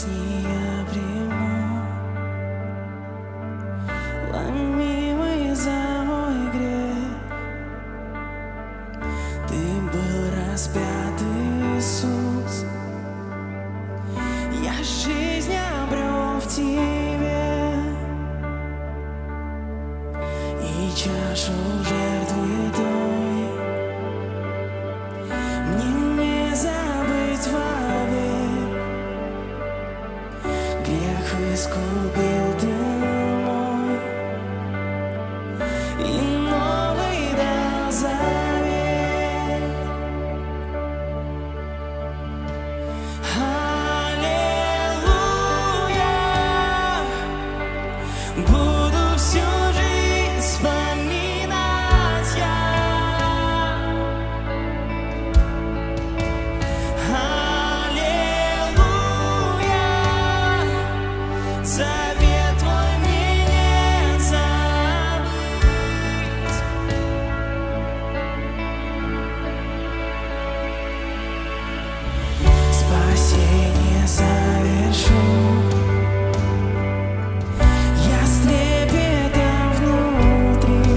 жизни я приму, ломимый за мой грех. Ты был распят, Иисус, я жизнь обрел в Тебе, и чашу жертвы той мне не забыть вовек. Грех искупил Ты мой, и новый дал завет. Аллилуйя, буду всю жизнь вспоминать я. Аллилуйя, завет Твой мне не забыть. Спасение совершу я с трепетом внутри,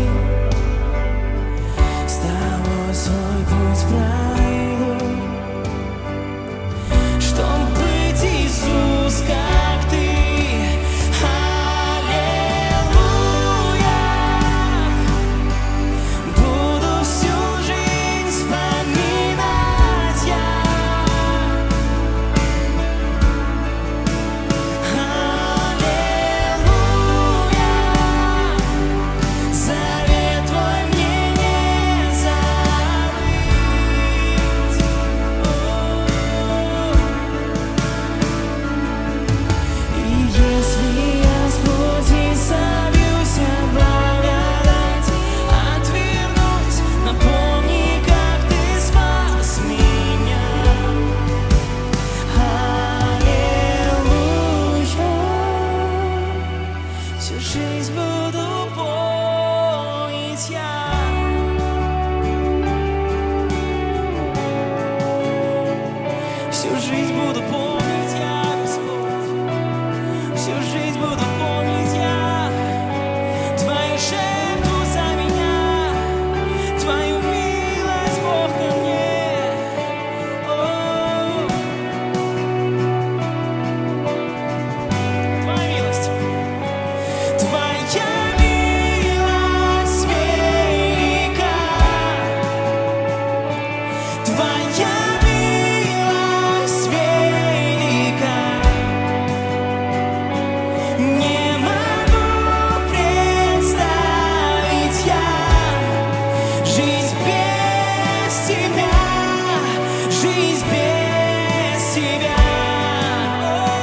с Тобой свой путь пройду, чтоб быть, Иисус, как Ты. Аллилуйя, буду всю жизнь вспоминать я. Аллилуйя, завет Твой мне не забыть. И если я с пути собьюсь от благодати, отвернусь, напомни, как Ты спас меня. Аллилуйя, всю жизнь буду помнить я. Всю жизнь буду помнить я, Господь. Всю жизнь буду помнить я Твою жертву за меня, Твою милость, Бог, ко мне. О, Твоя милость, Твоя милость велика, Твоя милость велика. Не могу представить я жизнь без Тебя, жизнь без Тебя. О,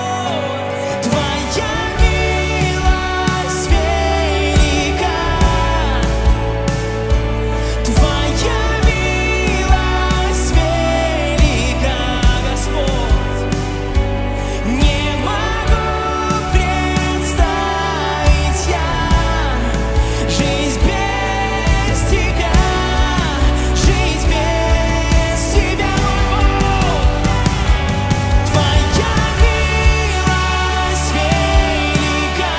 Твоя милость велика, Твоя милость велика, Господь. Не могу представить я жизнь без Тебя, жизнь без Тебя, мой Бог. Твоя милость велика,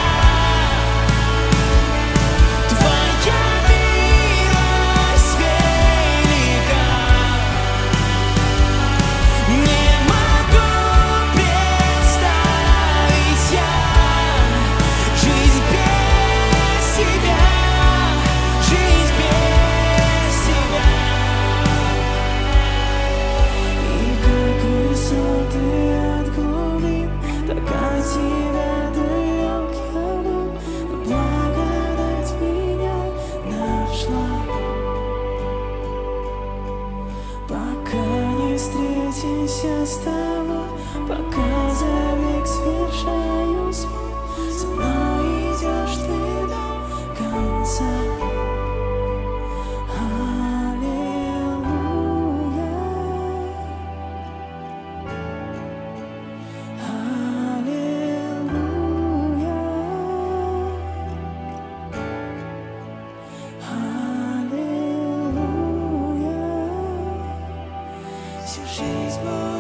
Твоя милость велика. Не могу представить я жизнь без Тебя, жизнь без Тебя. И как высоты от глубин, так от Тебя далек я был, но благодать меня нашла. Пока не встретимся с Тобой, пока забег совершаю свой, со мной идешь Ты до конца. Аллилуйя, аллилуйя, аллилуйя. Всю жизнь